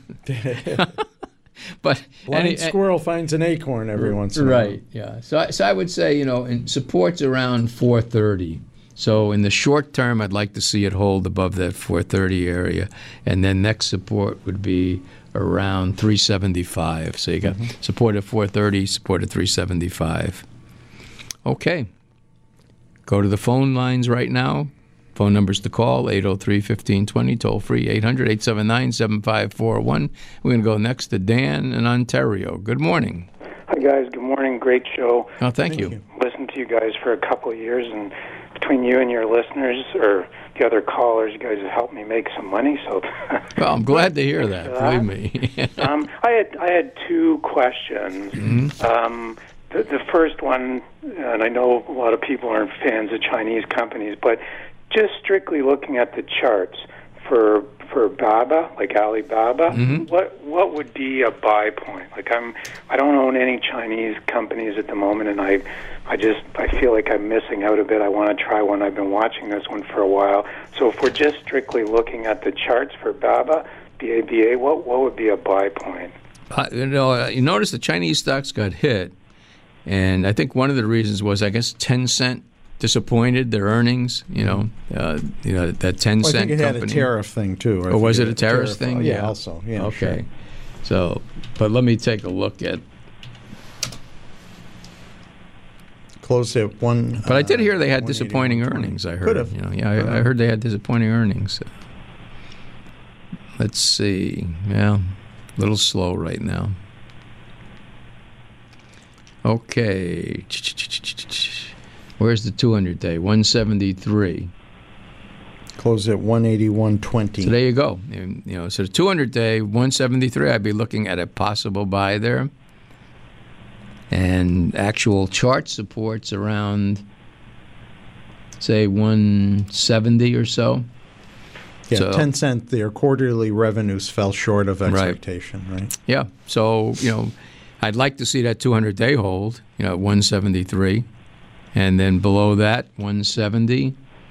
But blind squirrel finds an acorn every once in a while. Right, yeah. So I would say, in support's around 430. So in the short term, I'd like to see it hold above that 430 area. And then next support would be around 375. So you got support at 430, support at 375. Okay. Go to the phone lines right now. Phone numbers to call, 803-1520, toll free, 800-879-7541. We're going to go next to Dan in Ontario. Good morning. Hi, guys. Good morning. Great show. Oh, thank you. Listened to you guys for a couple of years, and between you and your listeners, or the other callers, you guys have helped me make some money. So, well, I'm glad to hear that. Believe me. I had 2 questions. Mm-hmm. The first one, and I know a lot of people aren't fans of Chinese companies, but just strictly looking at the charts for Baba, like Alibaba, what would be a buy point? Like I don't own any Chinese companies at the moment, and I feel like I'm missing out a bit. I want to try one. I've been watching this one for a while. So if we're just strictly looking at the charts for Baba, BABA, what would be a buy point? You notice the Chinese stocks got hit, and I think one of the reasons was, I guess, Tencent disappointed their earnings. That Tencent company. I think it had a tariff thing too. Or was it a tariff thing? Yeah, also. Yeah. Okay. Sure. So, but let me take a look at. Closed at 1. But I did hear they had disappointing earnings. I heard. Could have. I heard they had disappointing earnings. Let's see. Yeah, a little slow right now. Okay. Where's the 200-day? 173. Closed at 181.20. So there you go. So the 200-day, 173. I'd be looking at a possible buy there. And actual chart supports around, say, 170 or so. Yeah, so, Tencent, their quarterly revenues fell short of expectation, right? Yeah. So, I'd like to see that 200-day hold, 173. And then below that, 170,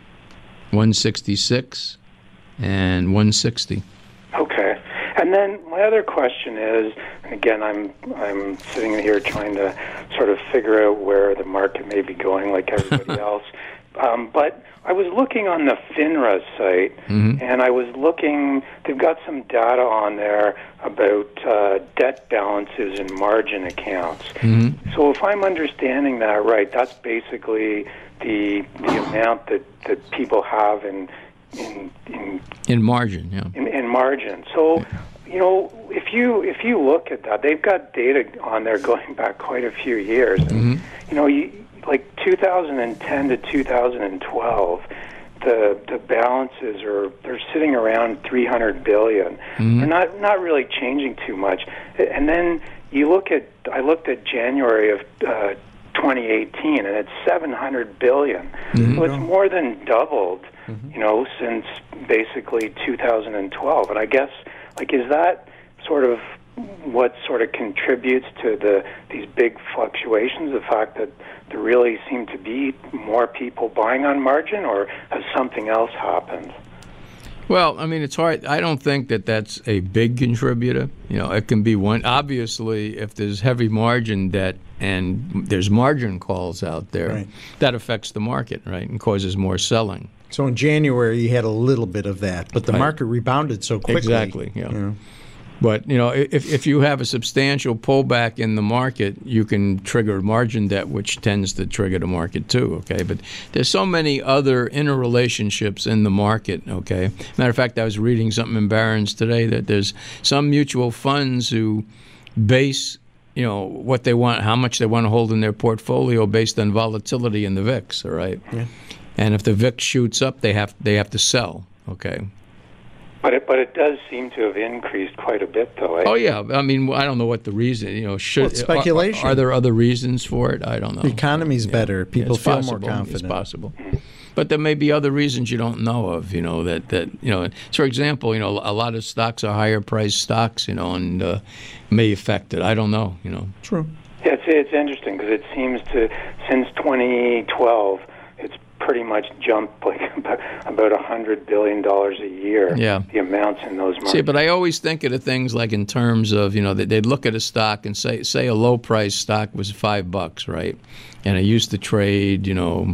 166, and 160. Okay. And then my other question is, and again, I'm sitting here trying to sort of figure out where the market may be going like everybody else. But I was looking on the FINRA site, and I was looking, they've got some data on there about debt balances and margin accounts. So if I'm understanding that right, that's basically the amount that people have in margin, yeah. In margin. So, if you look at that, they've got data on there going back quite a few years. And, like 2010 to 2012, the balances they're sitting around $300 billion. They're not really changing too much. And then I looked at January of 2018, and it's $700 billion. So it's more than doubled, since basically 2012. And I guess, is that sort of what sort of contributes to these big fluctuations, the fact that there really seem to be more people buying on margin, or has something else happened? Well, I mean, it's hard. I don't think that that's a big contributor. It can be one. Obviously, if there's heavy margin debt and there's margin calls out there, that affects the market, right, and causes more selling. So in January, you had a little bit of that, but the market rebounded so quickly. Exactly, yeah. But, if you have a substantial pullback in the market, you can trigger margin debt, which tends to trigger the market too, okay? But there's so many other interrelationships in the market, okay? Matter of fact, I was reading something in Barron's today that there's some mutual funds who base, what they want, how much they want to hold in their portfolio based on volatility in the VIX, all right? Yeah. And if the VIX shoots up, they have to sell, okay? But it does seem to have increased quite a bit, though. Oh yeah, I mean, I don't know what the reason. Should speculation? Are there other reasons for it? I don't know. The economy's better. People feel more confident. It's possible, but there may be other reasons you don't know of. That for example, a lot of stocks are higher priced stocks, and may affect it. I don't know. True. Yeah, it's interesting because it seems to since 2012. Pretty much jumped like about $100 billion a year. Yeah, the amounts in those markets. See, but I always think of the things like in terms of they'd look at a stock and say a low price stock was $5, right? And it used to trade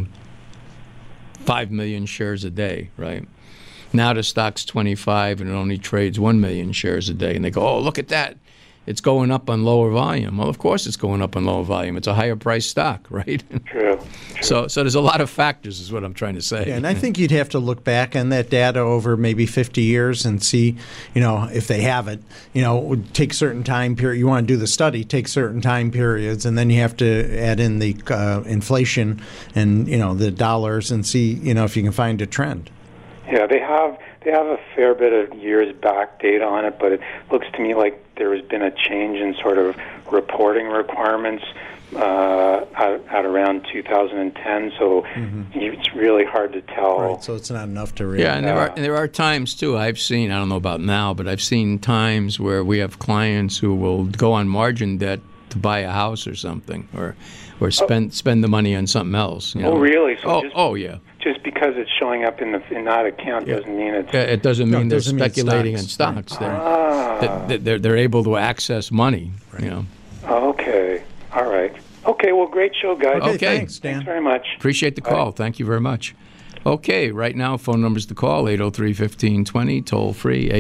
5 million shares a day, right? Now the stock's 25 and it only trades 1 million shares a day, and they go, oh, look at that. It's going up on lower volume. Well, of course it's going up on lower volume. It's a higher price stock, right? True. So there's a lot of factors is what I'm trying to say. Yeah, and I think you'd have to look back on that data over maybe 50 years and see, if they have it, take certain time period. You want to do the study, take certain time periods, and then you have to add in the inflation and, the dollars and see, if you can find a trend. Yeah, they have a fair bit of years back data on it, but it looks to me like there has been a change in sort of reporting requirements at around 2010. So it's really hard to tell. Right, so it's not enough to read. Yeah, and there are times too. I've seen, I don't know about now, but I've seen times where we have clients who will go on margin debt to buy a house or something, or spend the money on something else. Oh, really? So yeah. Just because it's showing up in that account doesn't mean it's... It doesn't mean they're speculating in stocks. Right. They're able to access money. Right. Okay. All right. Okay, well, great show, guys. Okay. Thanks, Dan. Thanks very much. Appreciate the call. Bye. Thank you very much. Okay, right now, phone numbers to call, 803-1520, toll-free,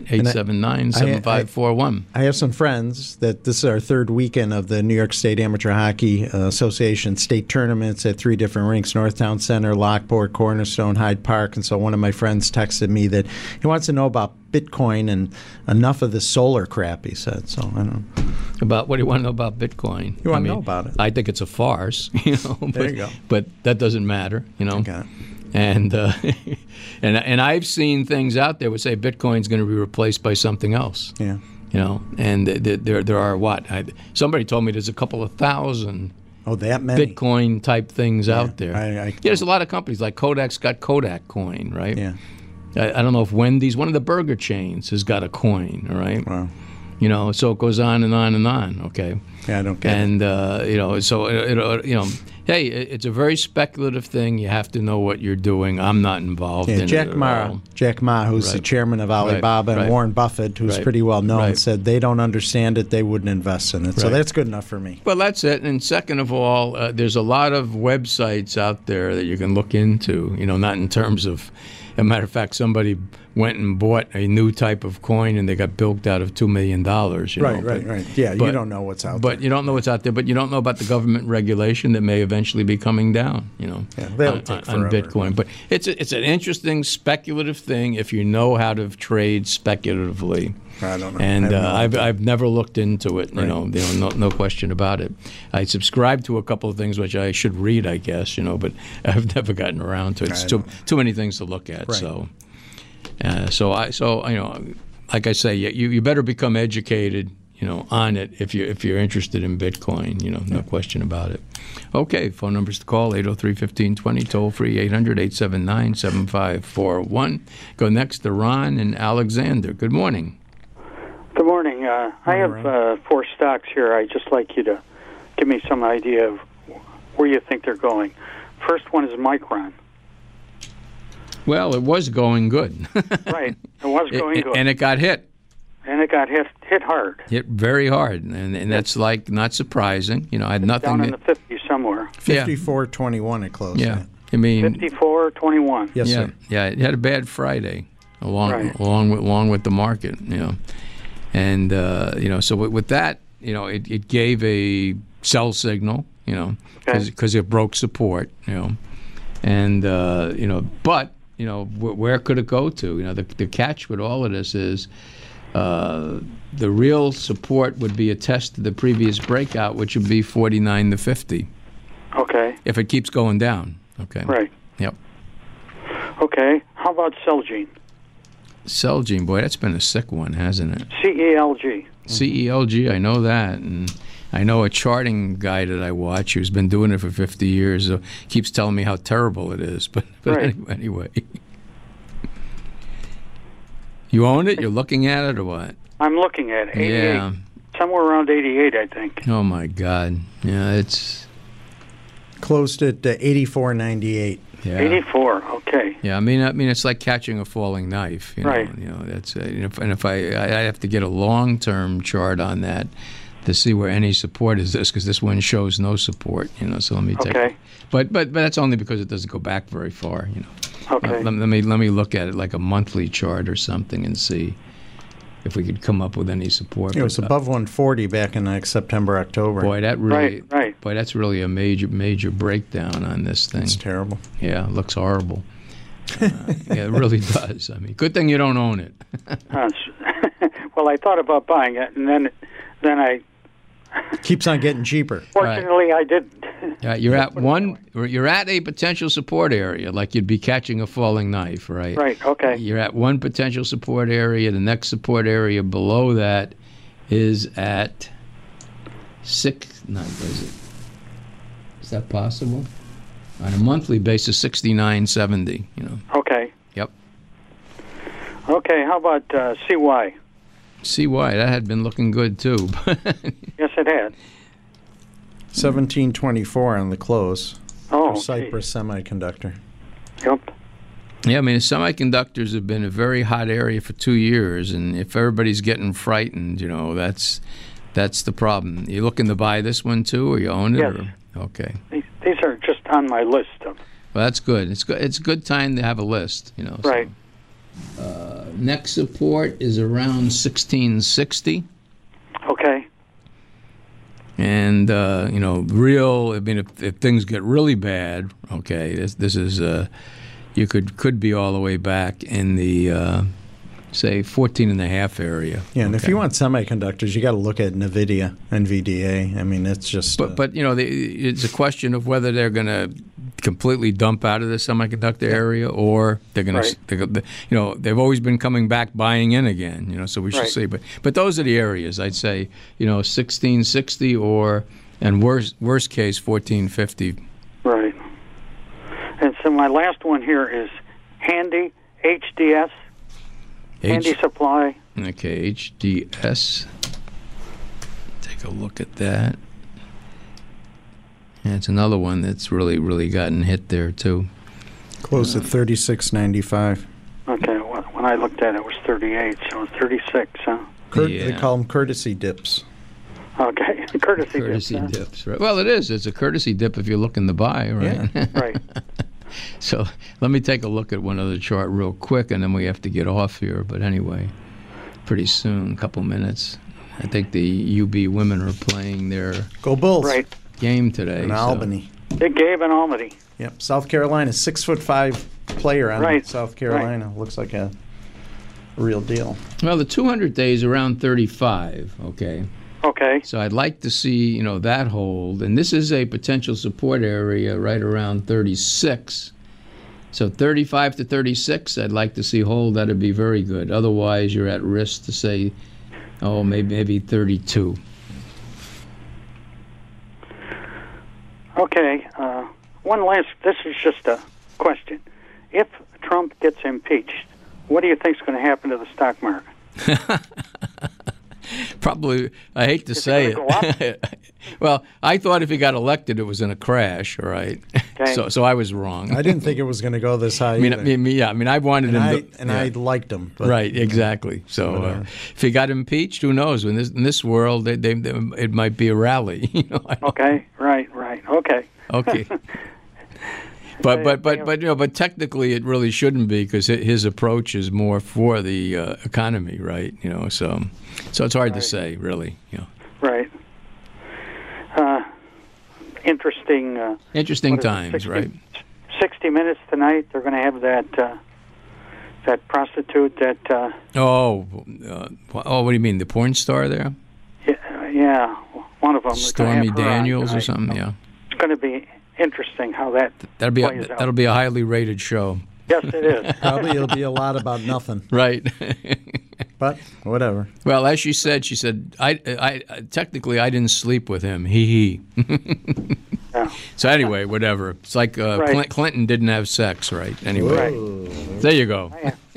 800-879-7541. I have some friends that this is our third weekend of the New York State Amateur Hockey Association state tournaments at 3 different rinks, Northtown Center, Lockport, Cornerstone, Hyde Park. And so one of my friends texted me that he wants to know about Bitcoin and enough of this solar crap, he said. So I don't know. About what do you want to know about Bitcoin? You want to know about it? I think it's a farce, There you go. But that doesn't matter, Okay. And and I've seen things out there which say Bitcoin's going to be replaced by something else. Yeah. And there are what? Somebody told me there's a couple of thousand. Oh, that many Bitcoin type things out there. There's a lot of companies like Kodak's got Kodak coin, right? Yeah. I don't know if Wendy's, one of the burger chains, has got a coin. All right. Wow. So it goes on and on and on. Okay. Yeah, I don't get it. And hey, it's a very speculative thing. You have to know what you're doing. I'm not involved in Jack it. Jack Ma, who's the chairman of Alibaba, and Warren Buffett, who's pretty well known, said they don't understand it, they wouldn't invest in it. So that's good enough for me. Well, that's it. And second of all, there's a lot of websites out there that you can look into, not in terms of, as a matter of fact, somebody went and bought a new type of coin and they got bilked out of $2 million. Right. Yeah, you don't know what's out there. But you don't know what's out there, but you don't know about the government regulation that may eventually be coming down, that'll take on forever. Bitcoin. But it's an interesting speculative thing if you know how to trade speculatively. I don't know. And I've never looked into it, no question about it. I subscribe to a couple of things which I should read, I guess, but I've never gotten around to it. It's too many things to look at. Right. Like I say, you better become educated, on it if you're interested in Bitcoin, no question about it. Okay, phone numbers to call, 803-1520, toll free, 800-879-7541. Go next to Ron and Alexander. Good morning. Good morning. I have 4 stocks here. I'd just like you to give me some idea of where you think they're going. First one is Micron. Well, it was going good. Right. It was going good. And it got hit. And it got hit hard. Hit very hard. And that's like not surprising. I had nothing. Down in the 50s somewhere. 54.21 it closed. Yeah. I mean 54.21. Yes, sir. Yeah, it had a bad Friday along with the market, And so with that, it gave a cell signal, because it broke support, and but where could it go to? The catch with all of this is the real support would be a test of the previous breakout, which would be 49 to 50. Okay. If it keeps going down. Okay. Right. Yep. Okay. How about Celgene? Celgene, boy, that's been a sick one, hasn't it? CELG. CELG, I know that, and I know a charting guy that I watch who's been doing it for 50 years keeps telling me how terrible it is. But right. anyway. You own it? You're looking at it or what? I'm looking at it. 88. Yeah. Somewhere around 88, I think. Oh, my God. Yeah, it's... Closed at 84.98. Yeah. 84, okay. Yeah, I mean, it's like catching a falling knife. Right. That's and if I have to get a long-term chart on that to see where any support is this, because this one shows no support. So let me take. Okay. But that's only because it doesn't go back very far. Okay. Let me look at it like a monthly chart or something and see if we could come up with any support. It was above 140 back in September, October. Boy, that really, right. Boy, that's really a major breakdown on this thing. It's terrible. Yeah, it looks horrible. Yeah, it really does. I mean, good thing you don't own it. Well, I thought about buying it, and then I. Keeps on getting cheaper. Fortunately, right. I didn't. Yeah, you're at a potential support area, like you'd be catching a falling knife, right? Right. Okay. You're at one potential support area. The next support area below that is at 6. What is it? Is that possible? On a monthly basis, 69.70. Okay. Yep. Okay. How about CY? CY, that had been looking good too. Yes, it had. 1724 on the close. Oh, for Cypress Semiconductor. Yep. Yeah, I mean, semiconductors have been a very hot area for 2 years, and if everybody's getting frightened, that's the problem. You looking to buy this one too, or you own it? Yes. Okay. These are just on my list of. Well, that's good. It's good. It's a good time to have a list, Right. So. Next support is around 1660. Okay. And real. I mean, if things get really bad, okay, this is you could be all the way back in the say 14.5 area. Yeah, and okay. if you want semiconductors, you got to look at NVIDIA. I mean, it's just. But it's a question of whether they're going to completely dump out of the semiconductor area, or they're going to. They've always been coming back, buying in again. So we should see. But those are the areas I'd say. 1660 and worst case 1450. Right. And so my last one here is Handy HDS. Handy Supply. Okay, HDS. Take a look at that. And it's another one that's really gotten hit there too. Closed at 36.95. Okay, well, when I looked at it, it was 38, so 36, huh? They call them courtesy dips. Okay, courtesy dips. Right. Well, it is. It's a courtesy dip if you're looking to buy, right? Yeah. Right. So let me take a look at one other chart real quick, and then we have to get off here. But anyway, pretty soon, a couple minutes. I think the UB women are playing their Go Bulls game today. In Albany. Big Gabe in Albany. Yep, South Carolina, 6'5" player on South Carolina. Right. Looks like a real deal. Well, the 200 days around 35. Okay. Okay. So I'd like to see, that hold. And this is a potential support area right around 36. So 35 to 36, I'd like to see hold. That'd be very good. Otherwise, you're at risk to say, maybe 32. Okay. One last, this is just a question. If Trump gets impeached, what do you think is going to happen to the stock market? Probably, I hate to say it. Well, I thought if he got elected, it was going to crash. All right, okay. So I was wrong. I didn't think it was going to go this high. I wanted him to, I liked him. But, right, exactly. So if he got impeached, who knows? In this world, it might be a rally. Okay, right. Okay. Okay. But technically it really shouldn't be, because his approach is more for the economy, right? So it's hard to say, really. Right. Interesting times, right? 60 Minutes tonight. They're going to have that prostitute that. What do you mean, the porn star there? Yeah, one of them. Stormy Daniels or something. Yeah. It's going to be interesting how that'll be a highly rated show. Yes, it is. Probably it'll be a lot about nothing. Right. But whatever. Well, as she said, I technically I didn't sleep with him. He. Yeah. So anyway, whatever. It's like right. Clinton didn't have sex, right? Anyway, there you go.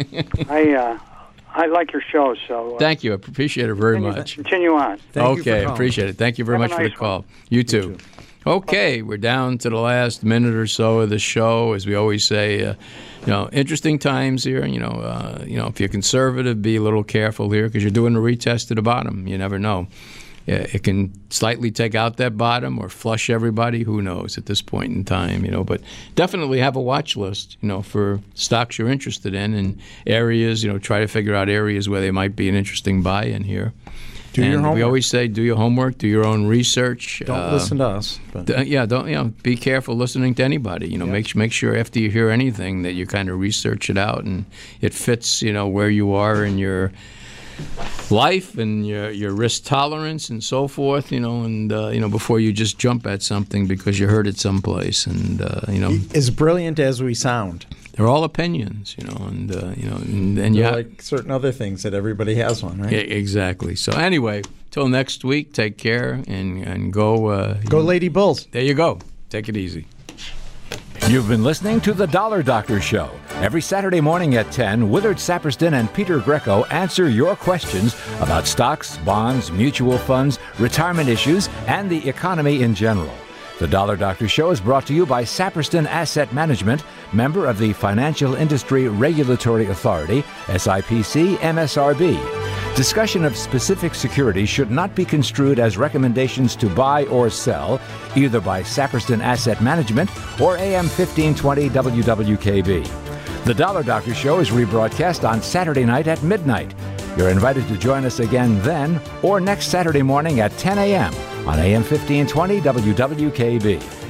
I like your show, so. Thank you. I appreciate it very much. Continue on. Okay, appreciate it. Thank you very much for the call. You too. Okay, we're down to the last minute or so of the show. As we always say, interesting times here. If you're conservative, be a little careful here, because you're doing a retest to the bottom. You never know. It can slightly take out that bottom or flush everybody. Who knows at this point in time, But definitely have a watch list, for stocks you're interested in, and areas, try to figure out areas where they might be an interesting buy-in here. Do your homework. We always say, do your homework, do your own research. Don't listen to us. Don't be careful listening to anybody. Make sure after you hear anything that you kind of research it out and it fits, where you are in your life and your risk tolerance and so forth. Before you just jump at something because you heard it someplace. And as brilliant as we sound. They're all opinions, and you like certain other things that everybody has one, right? Yeah, exactly. So anyway, till next week, take care and go. Go Lady Bulls. There you go. Take it easy. You've been listening to The Dollar Doctor Show. Every Saturday morning at 10, Willard Saperston and Peter Greco answer your questions about stocks, bonds, mutual funds, retirement issues, and the economy in general. The Dollar Doctor Show is brought to you by Saperston Asset Management, member of the Financial Industry Regulatory Authority, SIPC MSRB. Discussion of specific securities should not be construed as recommendations to buy or sell, either by Saperston Asset Management or AM 1520 WWKB. The Dollar Doctor Show is rebroadcast on Saturday night at midnight. You're invited to join us again then or next Saturday morning at 10 a.m. on AM 1520 WWKB.